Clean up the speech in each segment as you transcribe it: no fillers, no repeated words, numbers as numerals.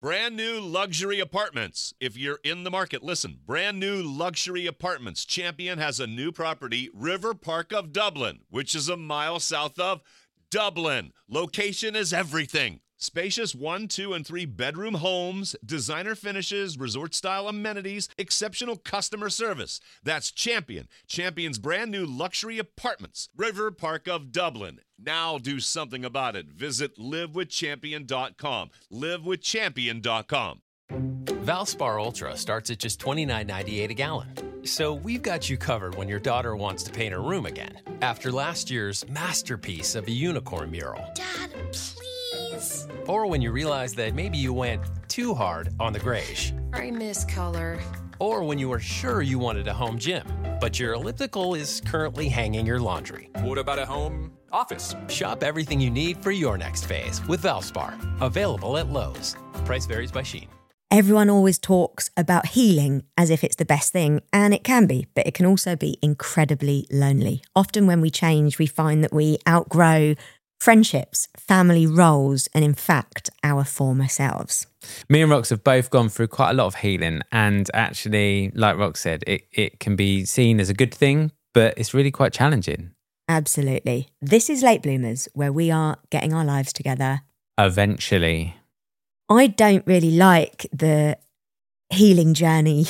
Brand new luxury apartments. If you're in the market, listen. Brand new luxury apartments. Champion has a new property, River Park of Dublin, which is a mile south of Dublin. Location is everything. Spacious 1, 2, and 3 bedroom homes, designer finishes, resort-style amenities, exceptional customer service. That's Champion. Champion's brand new luxury apartments, River Park of Dublin. Now do something about it. Visit livewithchampion.com. Livewithchampion.com. Valspar Ultra starts at just $29.98 a gallon. So we've got you covered when your daughter wants to paint her room again. After last year's masterpiece of a unicorn mural. Dad, please. Or when you realize that maybe you went too hard on the grayish. I miss color. Or when you were sure you wanted a home gym, but your elliptical is currently hanging your laundry. What about a home office? Shop everything you need for your next phase with Valspar. Available at Lowe's. Price varies by Shein. Everyone always talks about healing as if it's the best thing, and it can be, but it can also be incredibly lonely. Often when we change, we find that we outgrow friendships, family roles, and in fact, our former selves. Me and Rox have both gone through quite a lot of healing, and actually, like Rox said, it can be seen as a good thing, but it's really quite challenging. Absolutely. This is Late Bloomers, where we are getting our lives together. Eventually. I don't really like the healing journey.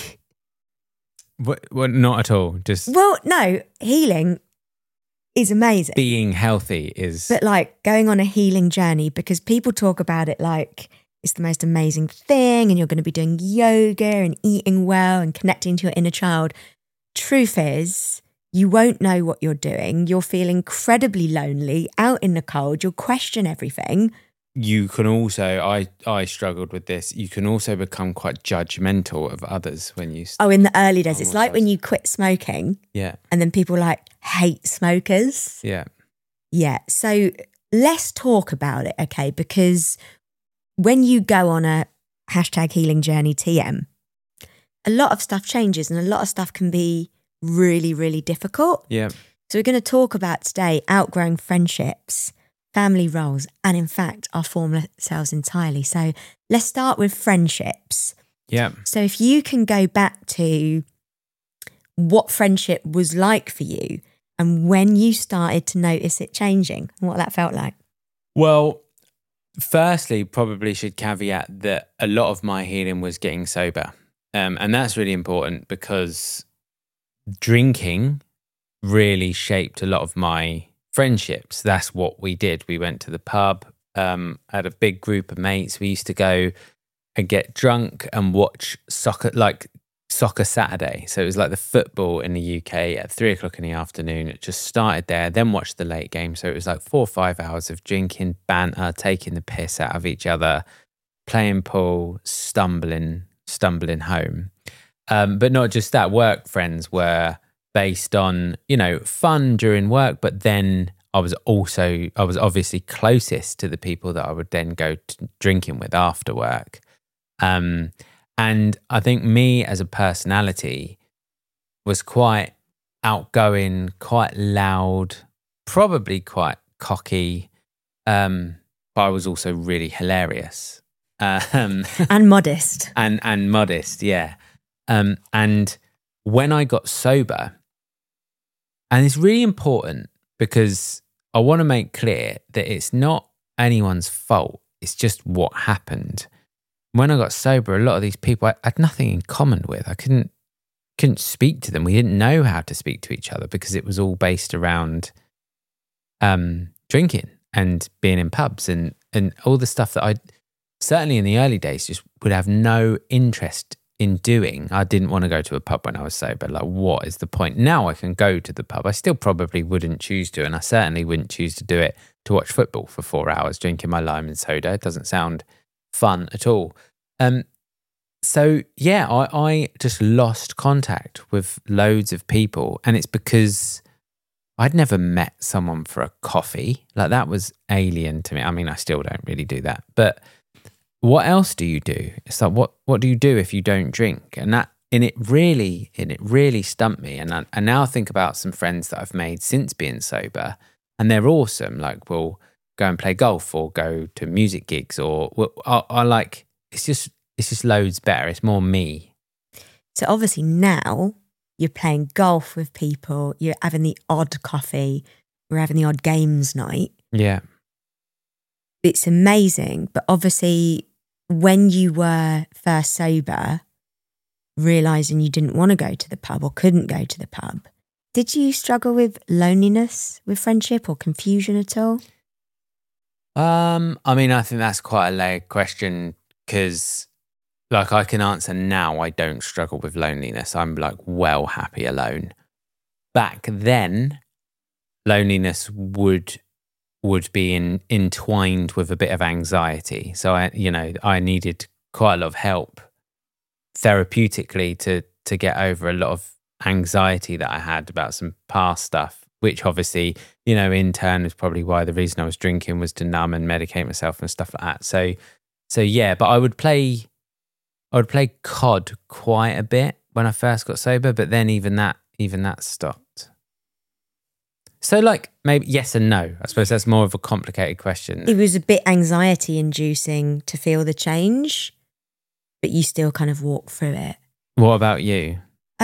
What, not at all. Well, no, healing is amazing. Being healthy is... But like going on a healing journey, because people talk about it like it's the most amazing thing and you're going to be doing yoga and eating well and connecting to your inner child. Truth is, you won't know what you're doing. You'll feel incredibly lonely, out in the cold. You'll question everything. You can also, I struggled with this, you can also become quite judgmental of others when you... Oh, in the early days. It's like when you quit smoking. Yeah. And then people like hate smokers. Yeah. Yeah. So let's talk about it, okay? Because when you go on a #healing journey TM, a lot of stuff changes and a lot of stuff can be really, really difficult. Yeah. So we're going to talk about today outgrowing friendships, family roles, and in fact, our former selves entirely. So let's start with friendships. Yeah. So if you can go back to what friendship was like for you and when you started to notice it changing, what that felt like. Well, firstly, probably should caveat that a lot of my healing was getting sober. And that's really important because drinking really shaped a lot of my friendships. That's what we did. We went to the pub, had a big group of mates. We used to go and get drunk and watch soccer, like Soccer Saturday. So it was like the football in the UK at 3:00 in the afternoon. It just started there, then watched the late game. So it was like 4 or 5 hours of drinking, banter, taking the piss out of each other, playing pool, stumbling home. But not just that, work friends were based on, fun during work, but then I was obviously closest to the people that I would then go to drinking with after work. And I think me as a personality was quite outgoing, quite loud, probably quite cocky, but I was also really hilarious. And modest. And modest, yeah. And when I got sober, and it's really important because I want to make clear that it's not anyone's fault. It's just what happened. When I got sober, a lot of these people I had nothing in common with. I couldn't speak to them. We didn't know how to speak to each other because it was all based around drinking and being in pubs and all the stuff that I certainly in the early days just would have no interest in doing. I didn't want to go to a pub when I was sober. Like, what is the point? Now I can go to the pub. I still probably wouldn't choose to, and I certainly wouldn't choose to do it to watch football for 4 hours drinking my lime and soda. It doesn't sound fun at all. So yeah, I just lost contact with loads of people, and it's because I'd never met someone for a coffee. Like, that was alien to me. I mean, I still don't really do that, but what else do you do? It's like, what do you do if you don't drink? And it really stumped me. And I now think about some friends that I've made since being sober, and they're awesome. Like, we'll go and play golf or go to music gigs, or I like it's just loads better. It's more me. So obviously now you're playing golf with people, you're having the odd coffee, we're having the odd games night. Yeah. It's amazing. But obviously when you were first sober, realising you didn't want to go to the pub or couldn't go to the pub, did you struggle with loneliness with friendship or confusion at all? I mean, I think that's quite a layered question because, like, I can answer now. I don't struggle with loneliness. I'm like well happy alone. Back then, loneliness would be entwined with a bit of anxiety. So I needed quite a lot of help therapeutically to get over a lot of anxiety that I had about some past stuff, which obviously, in turn is probably why the reason I was drinking was to numb and medicate myself and stuff like that. So yeah, but I would play COD quite a bit when I first got sober, but then even that stopped. So like maybe yes and no. I suppose that's more of a complicated question. It was a bit anxiety inducing to feel the change, but you still kind of walk through it. What about you?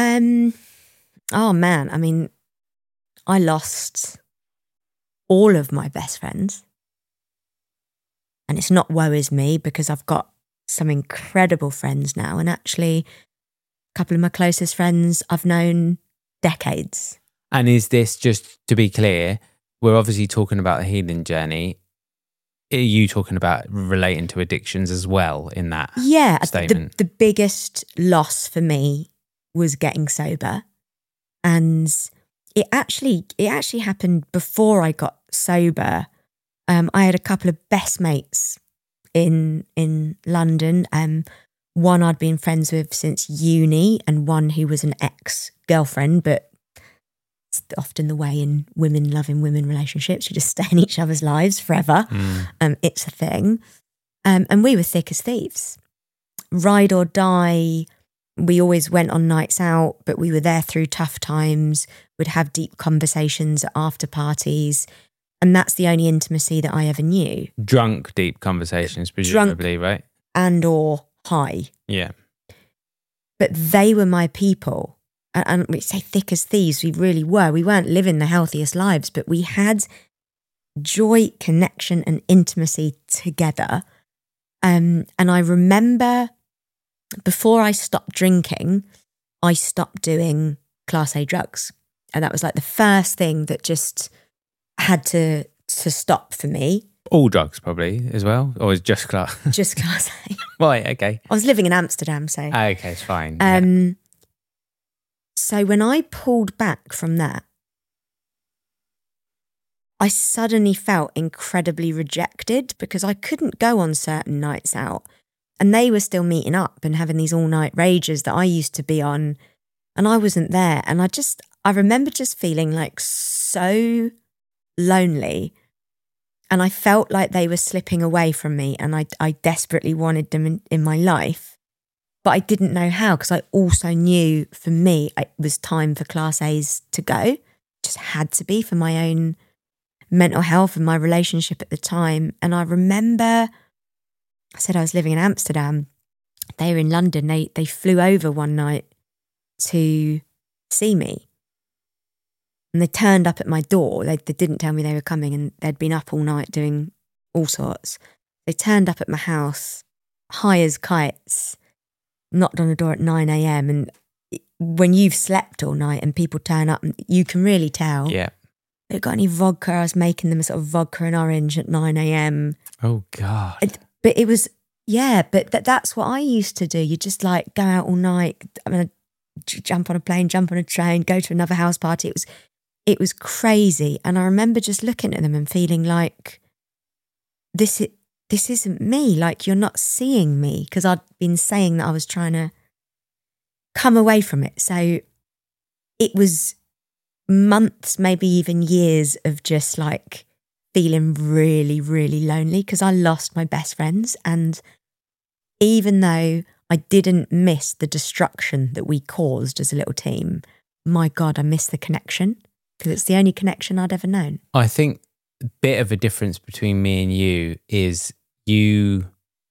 Oh man, I mean, I lost all of my best friends. And it's not woe is me because I've got some incredible friends now. And actually, a couple of my closest friends I've known decades. And is this, just to be clear, we're obviously talking about the healing journey. Are you talking about relating to addictions as well in that statement? The biggest loss for me was getting sober. And it actually happened before I got sober. I had a couple of best mates in London. One I'd been friends with since uni, and one who was an ex-girlfriend, but it's often the way in women loving women relationships. You just stay in each other's lives forever. It's a thing. And we were thick as thieves. Ride or die. We always went on nights out, but we were there through tough times. We'd have deep conversations at after parties. And that's the only intimacy that I ever knew. Drunk, deep conversations, presumably, right? And or high. Yeah. But they were my people. And we say thick as thieves, we really were. We weren't living the healthiest lives, but we had joy, connection and intimacy together. And I remember before I stopped drinking, I stopped doing Class A drugs. And that was like the first thing that just had to stop for me. All drugs probably as well? Or is just Class? Just Class A. Right, okay. I was living in Amsterdam, so. Okay, it's fine. So when I pulled back from that, I suddenly felt incredibly rejected because I couldn't go on certain nights out. And they were still meeting up and having these all-night rages that I used to be on. And I wasn't there. And I remember just feeling like so lonely. And I felt like they were slipping away from me. And I desperately wanted them in my life. But I didn't know how, because I also knew for me, it was time for Class A's to go. It just had to be for my own mental health and my relationship at the time. And I remember, I said I was living in Amsterdam. They were in London. They flew over one night to see me. And they turned up at my door. They didn't tell me they were coming, and they'd been up all night doing all sorts. They turned up at my house, high as kites, knocked on the door at 9 a.m. And when you've slept all night and people turn up, you can really tell. Yeah. They got any vodka? I was making them a sort of vodka and orange at 9 a.m. Oh, God. But it was, yeah, but that's what I used to do. You just like go out all night, jump on a plane, jump on a train, go to another house party. It was crazy. And I remember just looking at them and feeling like, this isn't me. Like, you're not seeing me, because I'd been saying that I was trying to come away from it. So it was months, maybe even years of just like feeling really, really lonely because I lost my best friends. And even though I didn't miss the destruction that we caused as a little team, my God, I miss the connection because it's the only connection I'd ever known. I think a bit of a difference between me and you is you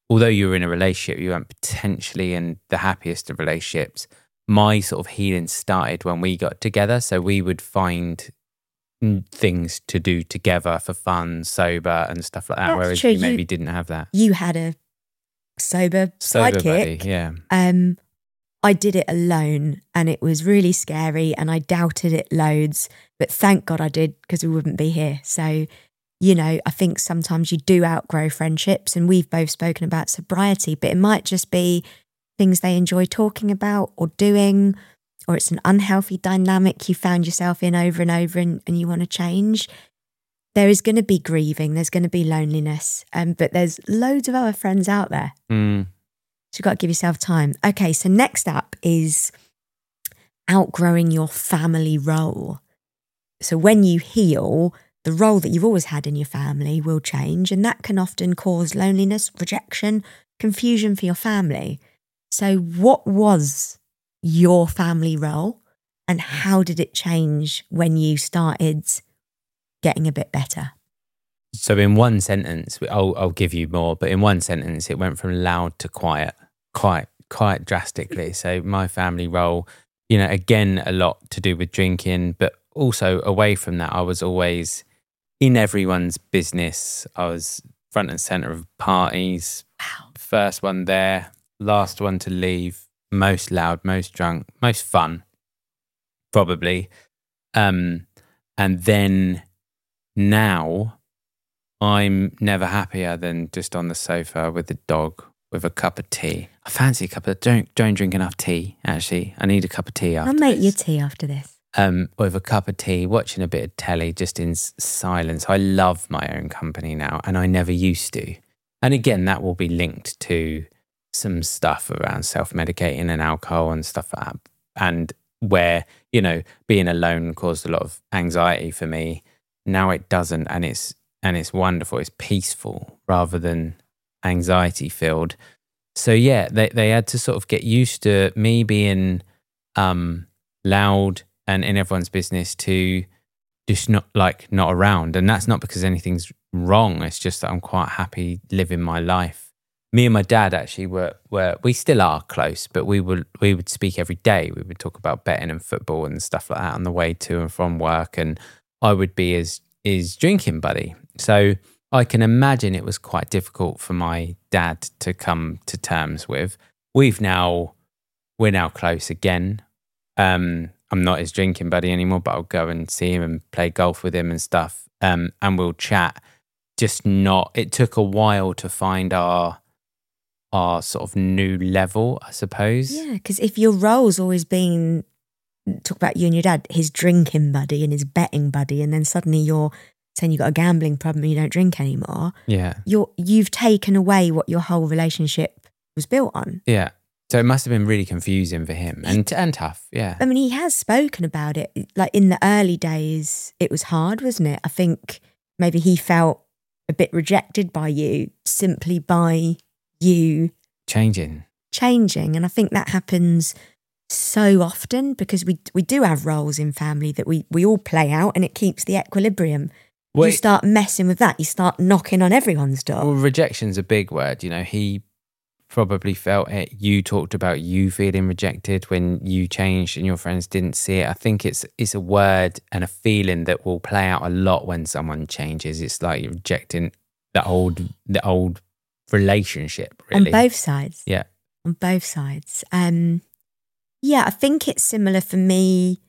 although you were in a relationship, you weren't potentially in the happiest of relationships. My sort of healing started when we got together. So we would find things to do together for fun, sober and stuff like that. That's whereas true. you maybe didn't have that. You had a sober Buddy, sidekick. yeah. I did it alone and it was really scary and I doubted it loads, but thank God I did, because we wouldn't be here. So, you know, I think sometimes you do outgrow friendships, and we've both spoken about sobriety, but it might just be things they enjoy talking about or doing, or it's an unhealthy dynamic you found yourself in over and over and you want to change. There is going to be grieving, there's going to be loneliness, but there's loads of other friends out there. So you've got to give yourself time. Okay, so next up is outgrowing your family role. So when you heal, the role that you've always had in your family will change, and that can often cause loneliness, rejection, confusion for your family. So what was your family role, and how did it change when you started getting a bit better? So in one sentence, I'll give you more, but in one sentence, it went from loud to quiet, quite drastically. So my family role, you know, again, a lot to do with drinking, but also away from that, I was always in everyone's business. I was front and center of parties. Wow. First one there, last one to leave, most loud, most drunk, most fun, probably. And then now I'm never happier than just on the sofa with the dog with a cup of tea. I fancy a cup of, don't drink enough tea, actually. I need a cup of tea after I'll make this. you tea after this. With a cup of tea, watching a bit of telly, just in silence. I love my own company now, and I never used to. And again, that will be linked to some stuff around self-medicating and alcohol and stuff like that. And where, you know, being alone caused a lot of anxiety for me. Now it doesn't, and it's wonderful. It's peaceful rather than anxiety-filled. So yeah, they had to sort of get used to me being loud and in everyone's business to just not around. And that's not because anything's wrong. It's just that I'm quite happy living my life. Me and my dad actually were we still are close, but we would speak every day. We would talk about betting and football and stuff like that on the way to and from work. And I would be his drinking buddy. So I can imagine it was quite difficult for my dad to come to terms with. We're now close again. I'm not his drinking buddy anymore, but I'll go and see him and play golf with him and stuff. And we'll chat. It took a while to find our sort of new level, I suppose. Yeah, because if your role's always been, talk about you and your dad, his drinking buddy and his betting buddy, and then suddenly you're saying you've got a gambling problem and you don't drink anymore. Yeah. You've taken away what your whole relationship was built on. Yeah. So it must have been really confusing for him and tough, yeah. I mean, he has spoken about it. Like in the early days, it was hard, wasn't it? I think maybe he felt a bit rejected by you simply by you changing. And I think that happens so often because we do have roles in family that we all play out, and it keeps the equilibrium. You start messing with that, you start knocking on everyone's door. Well, rejection's a big word. You know, he probably felt it. You talked about you feeling rejected when you changed and your friends didn't see it. I think it's a word and a feeling that will play out a lot when someone changes. It's like you're rejecting the old relationship, really. On both sides. Yeah. On both sides. Yeah, I think it's similar for me.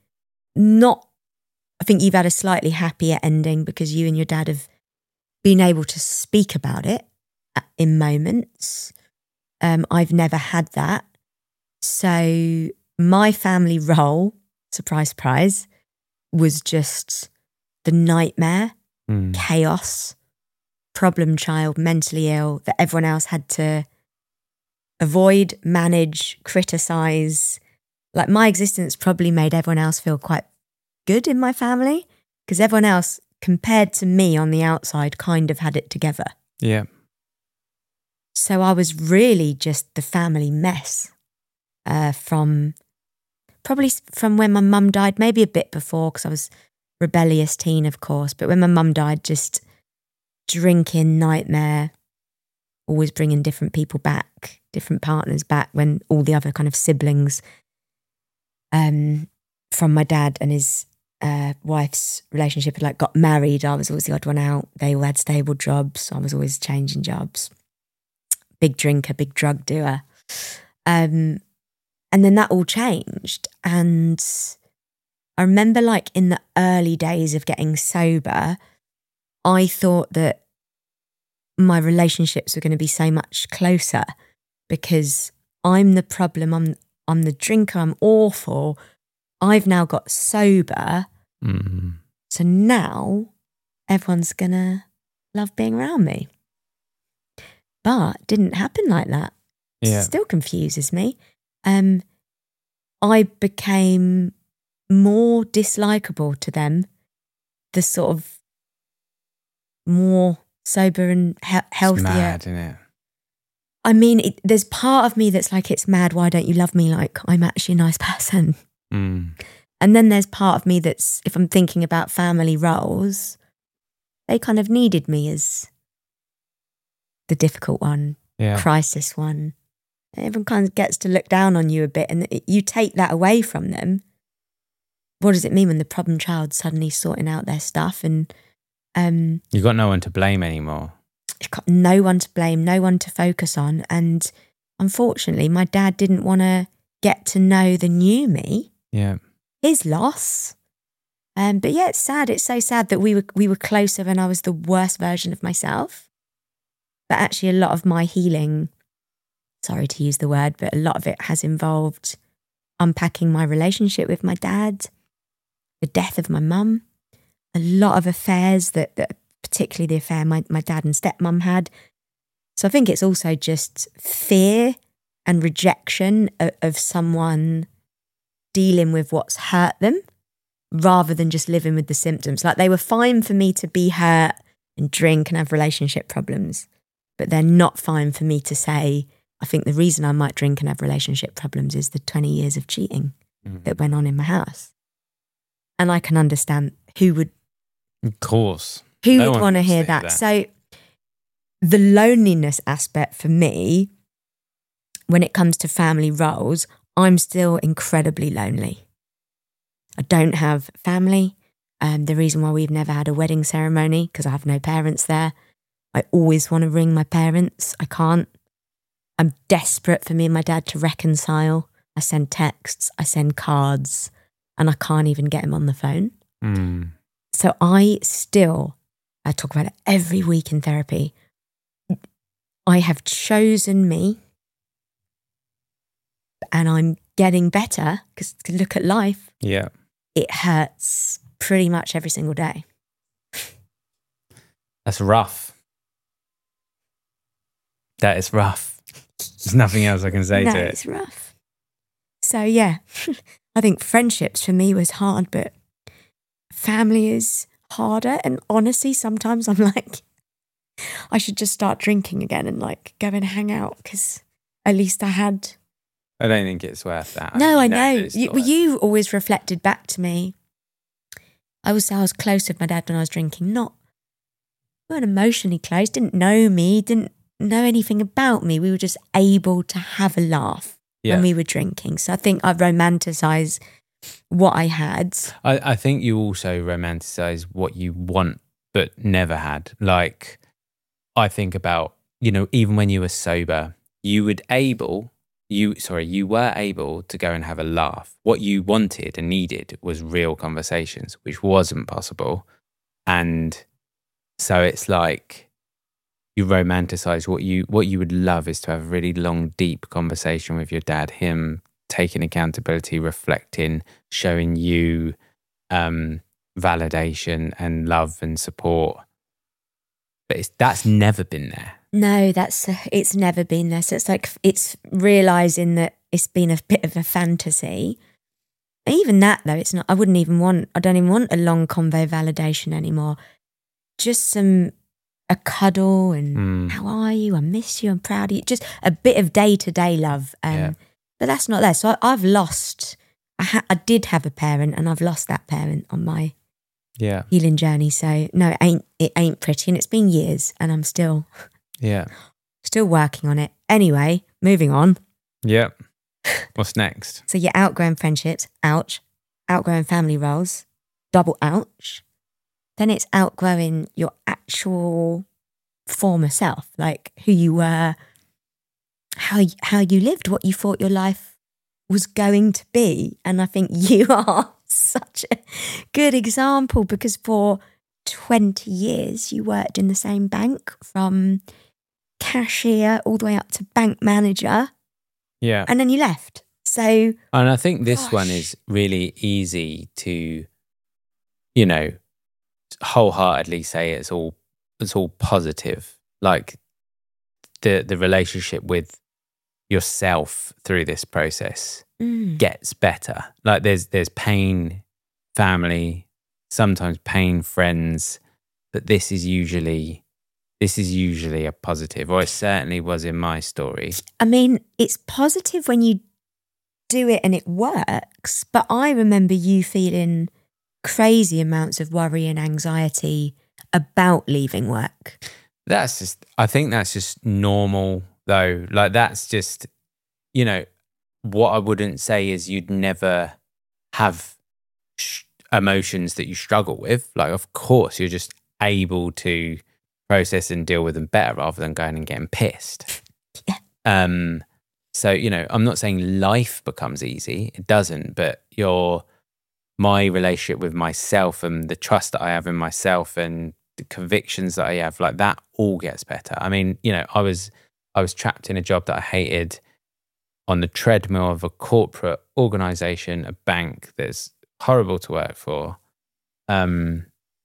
I think you've had a slightly happier ending because you and your dad have been able to speak about it in moments. I've never had that. So my family role, surprise, surprise, was just the nightmare, chaos, problem child, mentally ill, that everyone else had to avoid, manage, criticise. Like my existence probably made everyone else feel quite good in my family because everyone else, compared to me on the outside, kind of had it together. Yeah. So I was really just the family mess from when my mum died, maybe a bit before because I was rebellious teen, of course. But when my mum died, just drinking nightmare, always bringing different people back, different partners back when all the other kind of siblings from my dad and his wife's relationship had like got married. I was always the odd one out. They all had stable jobs. I was always changing jobs. Big drinker, big drug doer. And then that all changed. And I remember like in the early days of getting sober, I thought that my relationships were going to be so much closer because I'm the problem. I'm the drinker. I'm awful. I've now got sober. Mm. So now everyone's going to love being around me. But it didn't happen like that. Yeah. It still confuses me. I became more dislikable to them, the sort of more sober and healthier. It's mad, isn't it? I mean, there's part of me that's like, it's mad, why don't you love me like I'm actually a nice person? Mm. And then there's part of me that's, if I'm thinking about family roles, they kind of needed me as the difficult one, crisis one. Everyone kind of gets to look down on you a bit, and you take that away from them. What does it mean when the problem child's suddenly sorting out their stuff? And you've got no one to blame anymore. You've got no one to blame, no one to focus on. And unfortunately, my dad didn't want to get to know the new me. Yeah. His loss. But yeah, it's sad. It's so sad that we were closer when I was the worst version of myself. But actually a lot of my healing, sorry to use the word, but a lot of it has involved unpacking my relationship with my dad, the death of my mum, a lot of affairs that particularly the affair my dad and stepmum had. So I think it's also just fear and rejection of someone dealing with what's hurt them rather than just living with the symptoms. Like they were fine for me to be hurt and drink and have relationship problems, but they're not fine for me to say, I think the reason I might drink and have relationship problems is the 20 years of cheating that went on in my house. And I can understand who would... Of course. Who would want to hear that? So the loneliness aspect for me, when it comes to family roles, I'm still incredibly lonely. I don't have family. The reason why we've never had a wedding ceremony, because I have no parents there. I always want to ring my parents. I can't. I'm desperate for me and my dad to reconcile. I send texts, I send cards, and I can't even get him on the phone. Mm. So I talk about it every week in therapy. I have chosen me, and I'm getting better because look at life. Yeah. It hurts pretty much every single day. That's rough. That is rough. There's nothing else I can say to it. It's rough. So yeah, I think friendships for me was hard, but family is harder. And honestly, sometimes I'm like, I should just start drinking again and like go and hang out because at least I had... I don't think it's worth that. No, I know. You always reflected back to me. I was close with my dad when I was drinking. We weren't emotionally close, didn't know me, didn't know anything about me. We were just able to have a laugh when we were drinking. So I think I romanticise what I had. I think you also romanticise what you want but never had. Like, I think about, even when you were sober, you were able to go and have a laugh. What you wanted and needed was real conversations, which wasn't possible. And so it's like you romanticize what you would love is to have a really long, deep conversation with your dad, him taking accountability, reflecting, showing you validation and love and support. But that's never been there. No, it's never been there. So it's realising that it's been a bit of a fantasy. Even that though, it's not. I don't even want a long convo validation anymore. Just a cuddle and how are you? I miss you. I'm proud of you. Just a bit of day-to-day love. But that's not there. So I've lost. I did have a parent, and I've lost that parent on my healing journey. So no, it ain't pretty, and it's been years, and I'm still Still working on it. Anyway, moving on. Yep. What's next? So you're outgrowing friendships, ouch. Outgrowing family roles, double ouch. Then it's outgrowing your actual former self, like who you were, how you lived, what you thought your life was going to be. And I think you are such a good example, because for 20 years you worked in the same bank, from cashier all the way up to bank manager. Yeah. And then you left. So, and I think this gosh. one is really easy to, you know, wholeheartedly say it's all positive. Like the relationship with yourself through this process gets better. Like there's pain, family, sometimes pain, friends, but this is usually a positive, or it certainly was in my story. I mean, it's positive when you do it and it works, but I remember you feeling crazy amounts of worry and anxiety about leaving work. I think that's just normal though. Like that's just, you know, what I wouldn't say is you'd never have emotions that you struggle with. Like, of course, you're just able to process and deal with them better rather than going and getting pissed. Yeah. So, you know, I'm not saying life becomes easy. It doesn't, but my relationship with myself and the trust that I have in myself and the convictions that I have, like that all gets better. I mean, you know, I was trapped in a job that I hated, on the treadmill of a corporate organization, a bank that's horrible to work for. And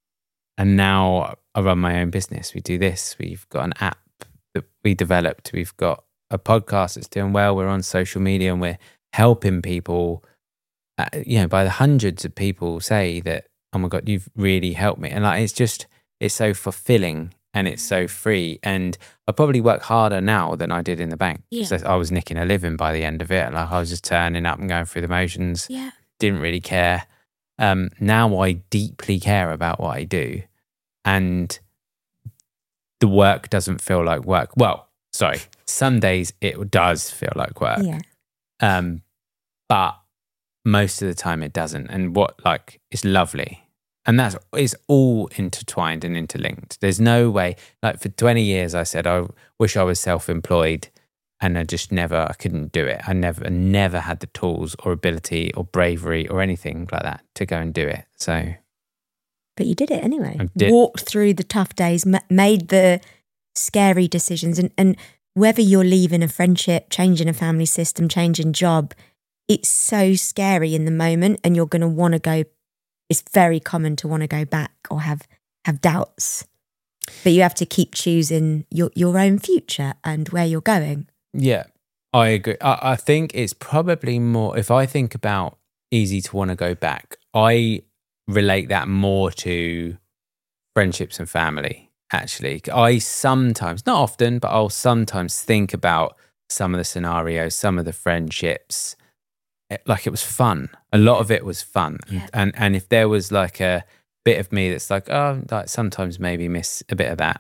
now I run my own business. We do this. We've got an app that we developed. We've got a podcast that's doing well. We're on social media and we're helping people, you know, by the hundreds of people say that, oh my God, you've really helped me. And like, it's so fulfilling and it's so free. And I probably work harder now than I did in the bank. Yeah. So I was nicking a living by the end of it. Like I was just turning up and going through the motions. Yeah. Didn't really care. Now I deeply care about what I do. And the work doesn't feel like work. Well, sorry, some days it does feel like work. Yeah. But most of the time it doesn't. And it's lovely. And it's all intertwined and interlinked. There's no way, like for 20 years I said, I wish I was self-employed, and I couldn't do it. I never had the tools or ability or bravery or anything like that to go and do it. So. But you did it anyway. I did. Walked through the tough days, made the scary decisions. And whether you're leaving a friendship, changing a family system, changing job, it's so scary in the moment, and you're going to want to go. It's very common to want to go back or have doubts. But you have to keep choosing your own future and where you're going. Yeah, I agree. I think it's probably more, if I think about easy to want to go back, I relate that more to friendships and family, actually. I sometimes, not often, but I'll sometimes think about some of the scenarios, some of the friendships, like it was fun. A lot of it was fun. Yeah. And if there was like a bit of me that's like, oh, like sometimes maybe miss a bit of that,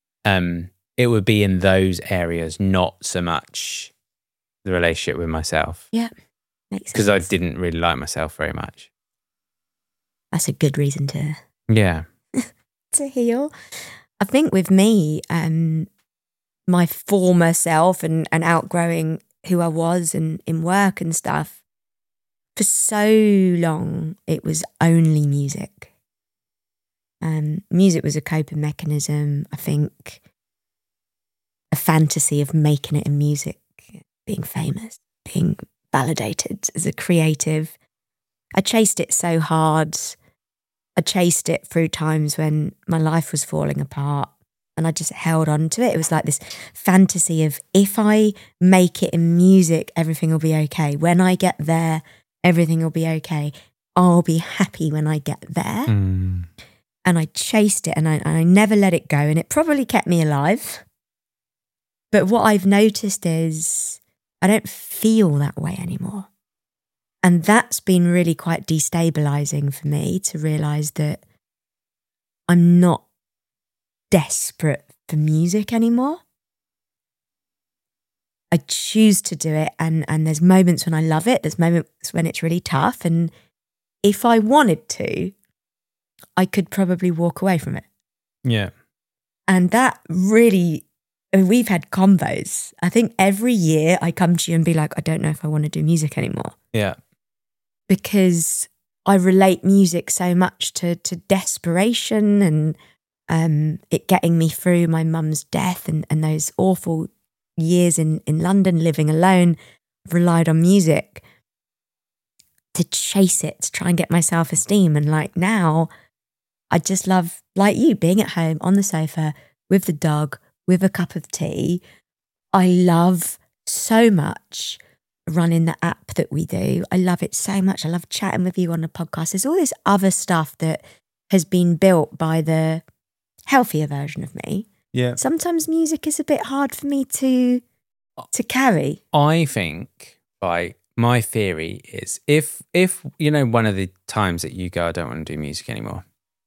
it would be in those areas, not so much the relationship with myself. Yeah, makes sense. Because I didn't really like myself very much. That's a good reason to heal. I think with me, my former self and outgrowing who I was and in work and stuff, for so long, it was only music. Music was a coping mechanism, I think, a fantasy of making it in music, being famous, being validated as a creative. I chased it so hard. I chased it through times when my life was falling apart, and I just held on to it. It was like this fantasy of, if I make it in music, everything will be okay. When I get there, everything will be okay. I'll be happy when I get there. And I chased it, and I never let it go, and it probably kept me alive. But what I've noticed is I don't feel that way anymore. And that's been really quite destabilizing for me, to realise that I'm not desperate for music anymore. I choose to do it, and there's moments when I love it, there's moments when it's really tough, and if I wanted to, I could probably walk away from it. Yeah. And that really, I mean, we've had combos. I think every year I come to you and be like, I don't know if I want to do music anymore. Yeah. Because I relate music so much to desperation and it getting me through my mum's death and those awful years in London living alone. I've relied on music to chase it, to try and get my self-esteem. And like now, I just love, like you, being at home on the sofa with the dog, with a cup of tea. I love so much running the app that we do. I love it so much. I love chatting with you on the podcast. There's all this other stuff that has been built by the healthier version of me. Yeah. Sometimes music is a bit hard for me to carry. I think, right, my theory is if you know, one of the times that you go, I don't want to do music anymore,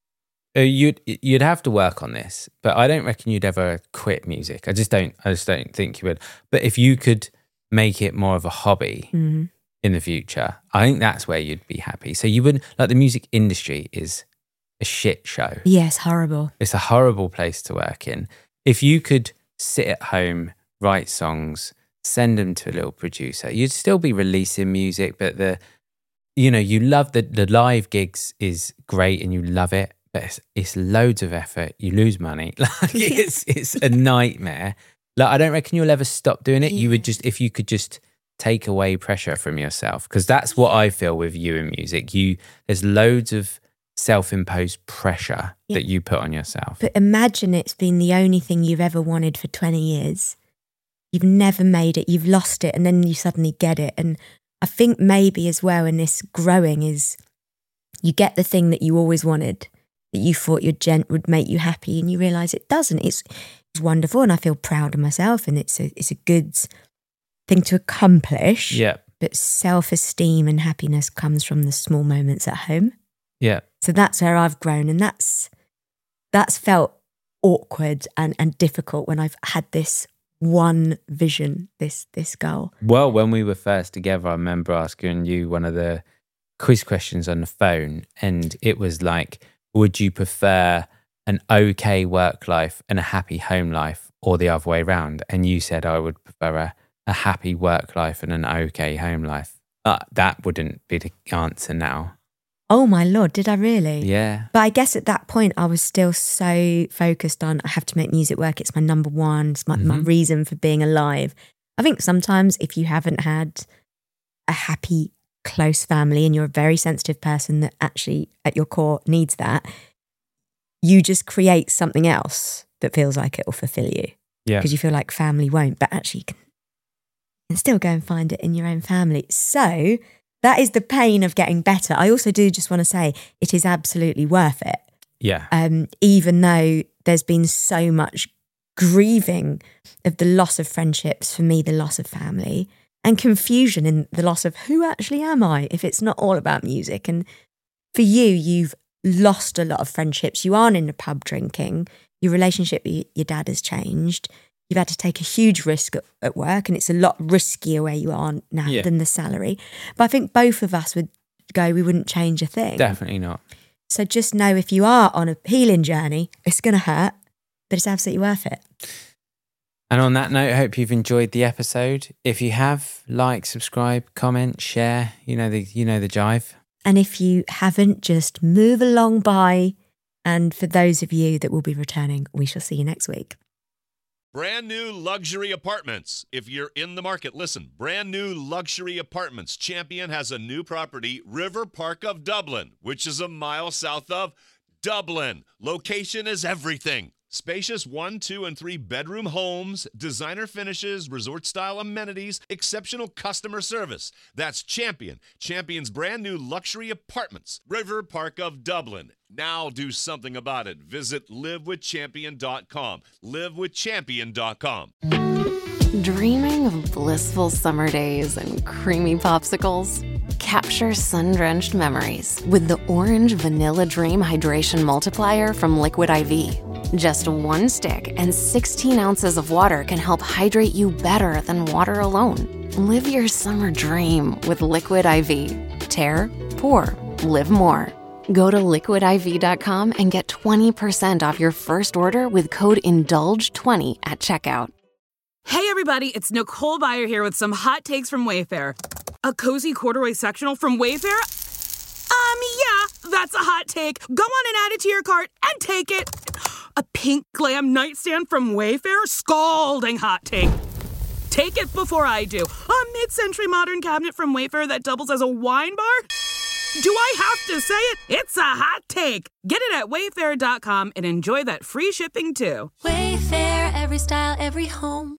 you'd have to work on this, but I don't reckon you'd ever quit music. I just don't think you would. But if you could make it more of a hobby in the future, I think that's where you'd be happy. So you wouldn't, like, the music industry is a shit show. Yes, horrible. It's a horrible place to work in. If you could sit at home, write songs, send them to a little producer, you'd still be releasing music, but you love the live gigs is great and you love it, but it's loads of effort. You lose money. Like it's a nightmare. Like, I don't reckon you'll ever stop doing it. You would just, if you could just take away pressure from yourself, because that's what I feel with you in music. There's loads of self-imposed pressure that you put on yourself. But imagine it's been the only thing you've ever wanted for 20 years. You've never made it, you've lost it, and then you suddenly get it. And I think maybe as well in this growing is you get the thing that you always wanted, that you thought your gent would make you happy, and you realise it doesn't. It's wonderful, and I feel proud of myself, and it's a good thing to accomplish. Yeah. But self-esteem and happiness comes from the small moments at home. Yeah. So that's where I've grown, and that's felt awkward and difficult when I've had this one vision, this goal. Well, when we were first together, I remember asking you one of the quiz questions on the phone, and it was like, would you prefer an okay work life and a happy home life, or the other way around? And you said I would prefer a happy work life and an okay home life. That wouldn't be the answer now. Oh my Lord, did I really? Yeah. But I guess at that point I was still so focused on, I have to make music work. It's my number one. It's my reason for being alive. I think sometimes if you haven't had a happy, close family and you're a very sensitive person that actually at your core needs that, you just create something else that feels like it will fulfill you. Yeah. Because you feel like family won't, but actually you can still go and find it in your own family. So that is the pain of getting better. I also do just want to say it is absolutely worth it. Yeah. Even though there's been so much grieving of the loss of friendships, for me, the loss of family, and confusion in the loss of who actually am I if it's not all about music. And for you, you've lost a lot of friendships. You aren't in the pub drinking. Your relationship with your dad has changed. You've had to take a huge risk at work, and it's a lot riskier where you are now than the salary. But I think both of us would go, we wouldn't change a thing. Definitely not. So just know if you are on a healing journey, it's going to hurt, but it's absolutely worth it. And on that note, I hope you've enjoyed the episode. If you have, like, subscribe, comment, share, you know the jive. And if you haven't, just move along by. And for those of you that will be returning, we shall see you next week. Brand new luxury apartments. If you're in the market, listen. Brand new luxury apartments. Champion has a new property, River Park of Dublin, which is a mile south of Dublin. Location is everything. Spacious 1, 2, and 3 bedroom homes, designer finishes, resort-style amenities, exceptional customer service. That's Champion. Champion's brand new luxury apartments, River Park of Dublin. Now do something about it. Visit livewithchampion.com. Livewithchampion.com. Dreaming of blissful summer days and creamy popsicles? Capture sun-drenched memories with the Orange Vanilla Dream Hydration Multiplier from Liquid IV. Just one stick and 16 ounces of water can help hydrate you better than water alone. Live your summer dream with Liquid IV. Tear, pour, live more. Go to liquidiv.com and get 20% off your first order with code INDULGE20 at checkout. Hey everybody, it's Nicole Byer here with some hot takes from Wayfair. A cozy corduroy sectional from Wayfair? Yeah, that's a hot take. Go on and add it to your cart and take it. A pink glam nightstand from Wayfair? Scalding hot take. Take it before I do. A mid-century modern cabinet from Wayfair that doubles as a wine bar? Do I have to say it? It's a hot take. Get it at wayfair.com and enjoy that free shipping too. Wayfair, every style, every home.